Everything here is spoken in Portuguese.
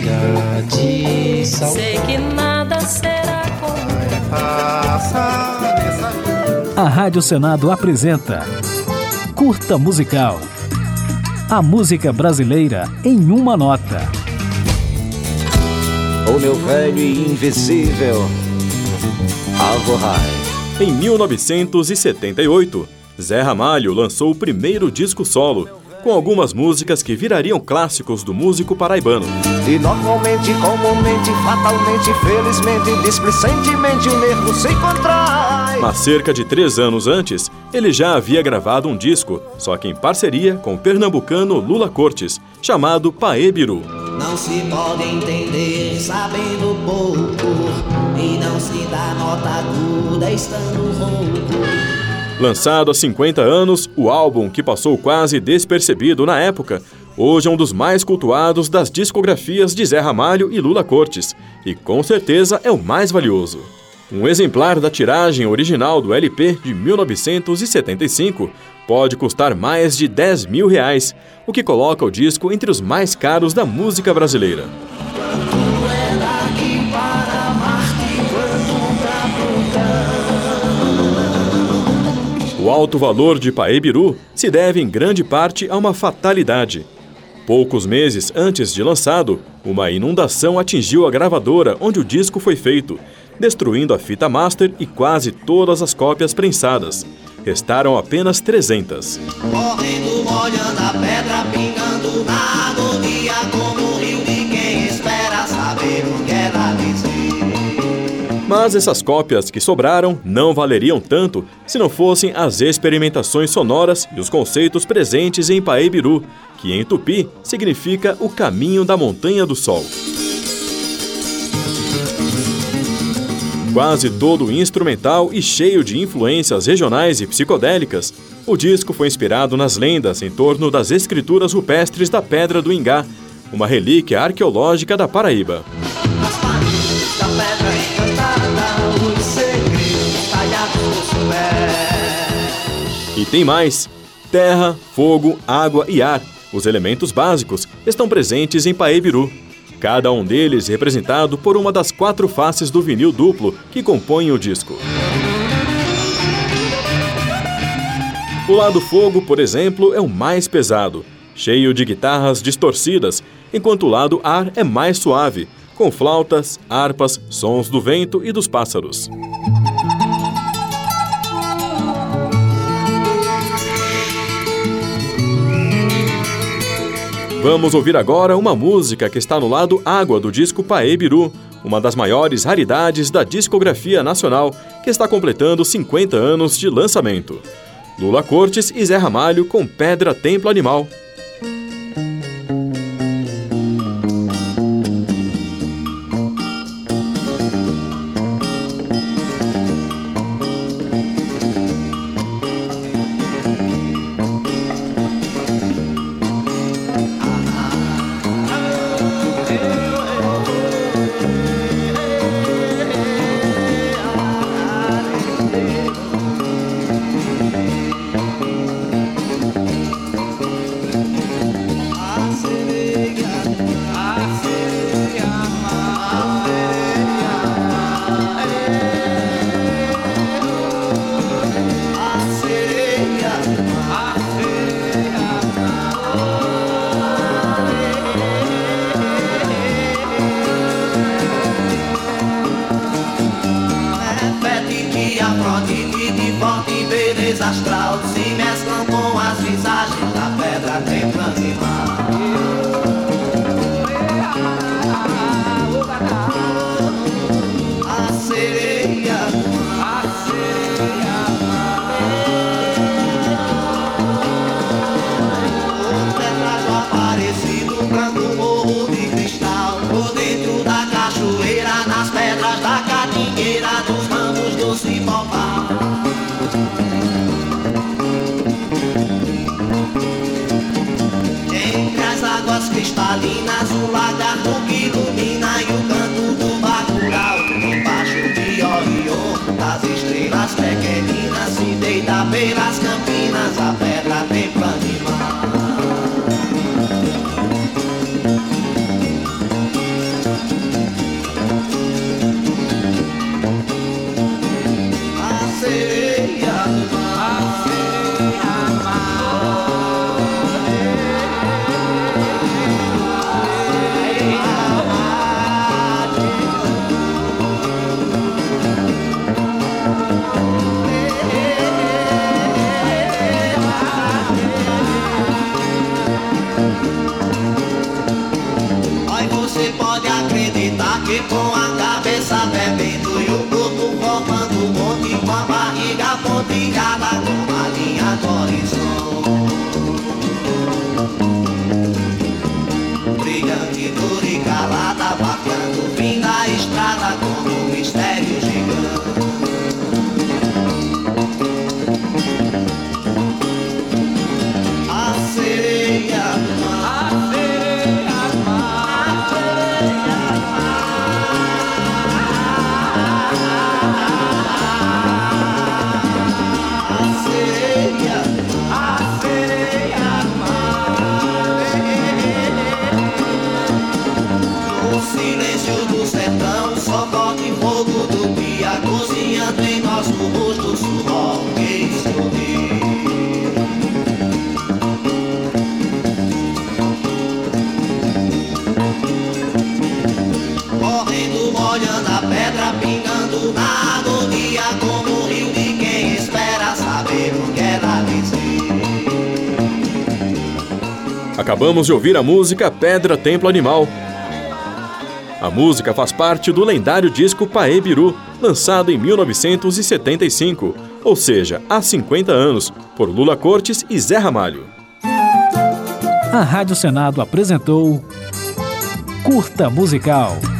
de saudade. Sei que nada será como A Rádio Senado apresenta Curta Musical. A música brasileira em uma nota. O meu velho e invisível Alvorrai. Em 1978, Zé Ramalho lançou o primeiro disco solo, com algumas músicas que virariam clássicos do músico paraibano. E normalmente, comumente, fatalmente, felizmente, displicentemente, o nervo se contrai. Mas cerca de 3 anos antes, ele já havia gravado um disco, só que em parceria com o pernambucano Lula Cortes, chamado Paê Biru. Não se pode entender sabendo pouco, e não se dá nota aguda estando rouco. Lançado há 50 anos, o álbum, que passou quase despercebido na época, hoje é um dos mais cultuados das discografias de Zé Ramalho e Lula Cortes, e com certeza é o mais valioso. Um exemplar da tiragem original do LP de 1975 pode custar mais de R$10 mil, o que coloca o disco entre os mais caros da música brasileira. O alto valor de Paê Biru se deve em grande parte a uma fatalidade. Poucos meses antes de lançado, uma inundação atingiu a gravadora onde o disco foi feito, destruindo a fita master e quase todas as cópias prensadas. Restaram apenas 300. Correndo, molhando a pedra, pingando na agonia, como o rio de quem espera saber o que ela dizer. Mas essas cópias que sobraram não valeriam tanto se não fossem as experimentações sonoras e os conceitos presentes em Paê Biru, que em tupi significa o caminho da Montanha do Sol. Quase todo instrumental e cheio de influências regionais e psicodélicas, o disco foi inspirado nas lendas em torno das escrituras rupestres da Pedra do Ingá, uma relíquia arqueológica da Paraíba. E tem mais: terra, fogo, água e ar, os elementos básicos, estão presentes em Paê Biru. Cada um deles representado por uma das 4 faces do vinil duplo que compõem o disco. O lado fogo, por exemplo, é o mais pesado, cheio de guitarras distorcidas, enquanto o lado ar é mais suave, com flautas, harpas, sons do vento e dos pássaros. Vamos ouvir agora uma música que está no lado água do disco Paê Biru, uma das maiores raridades da discografia nacional, que está completando 50 anos de lançamento. Lula Cortes e Zé Ramalho com Pedra Templo Animal. Astral se mesclam com as visagens da Pedra Templo Animal. A sereia, o tetrajo aparecido, branco morro de cristal, por dentro da cachoeira, nas pedras da catingueira, nos ramos do cipó-pau. Águas cristalinas, o lagarto que ilumina e o canto do bacurau. Embaixo de Orion, das estrelas pequeninas, se deita pelas campinas, a Pedra Templo Animal. você pode acreditar que com a cabeça bebendo e o corpo formando um monte, com a barriga pontilhada com a linha do horizonte. Brilhante, dura e calada, marcando o fim da estrada como um mistério gigante. A sereia, a sereia, a sereia, a sereia, a sereia, no silêncio do sertão, só forte fogo do dia, cozinhando em nosso rosto, suor que esconde. Correndo, molhando a pedra, pingando na agonia, como um rio de quem espera saber o que ela dizer. Acabamos de ouvir a música Pedra Templo Animal. A música faz parte do lendário disco Paê Biru, lançado em 1975, ou seja, há 50 anos, por Lula Cortes e Zé Ramalho. A Rádio Senado apresentou Curta Musical.